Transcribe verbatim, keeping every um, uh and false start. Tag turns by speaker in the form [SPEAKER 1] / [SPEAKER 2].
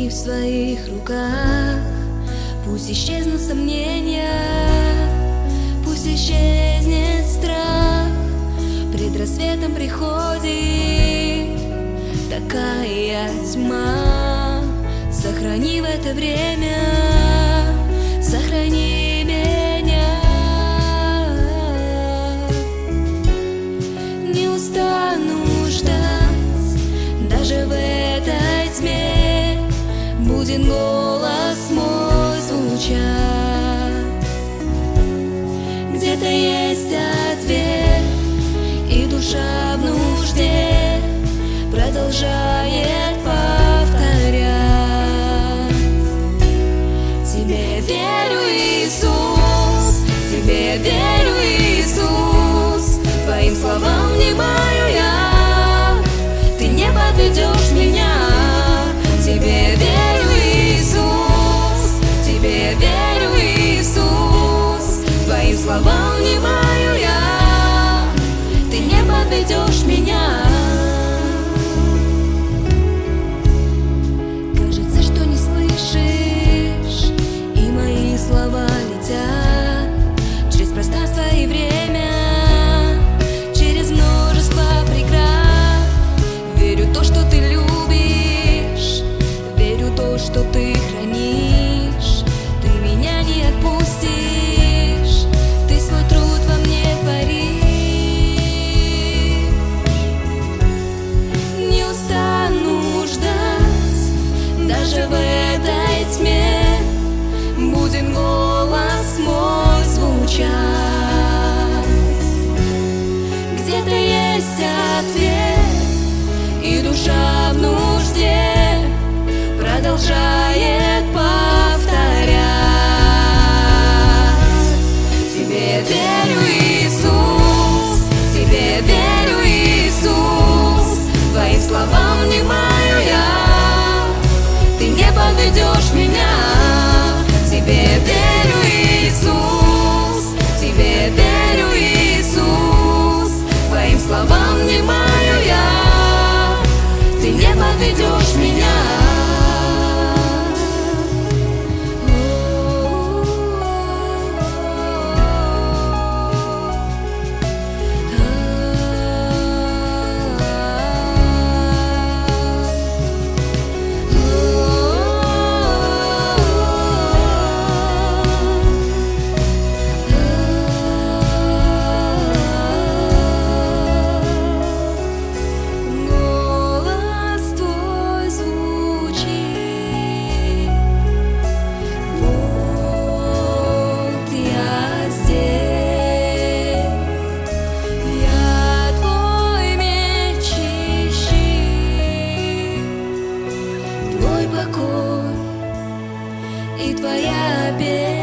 [SPEAKER 1] в своих руках. Пусть исчезнут сомнения, пусть исчезнет страх. Пред рассветом приходит такая тьма. Сохрани в это время, сохрани меня. Не устану ждать, даже в этой тьме будет голос мой звучать. Где-то есть ответ, и душа в нужде продолжает повторять. Тебе верю, Иисус, тебе верю, Иисус, твоим словам внимаю я, ты не подведешь меня. Тебе верю, Иисус, тебе верю, Иисус, твоим словам внимаю я, ты не подведешь меня. Кажется, что не слышишь, и мои слова летят через пространство и время, через множество преград. Верю в то, что ты любишь, верю в то, что ты хранишь. Ты меня не отпустишь, ты свой труд во мне творишь. Не устану ждать, даже в этой тьме будет голос мой звучать. Где-то есть ответ, и душа в нужде продолжает повторять. Тебе верю, Иисус, тебе верю, Иисус, твоим словам внимаю я, ты не подведешь меня. Тебе верю, Иисус, тебе верю, Иисус, твоим словам внимаю я, ты не подведешь меня. И твоя песня.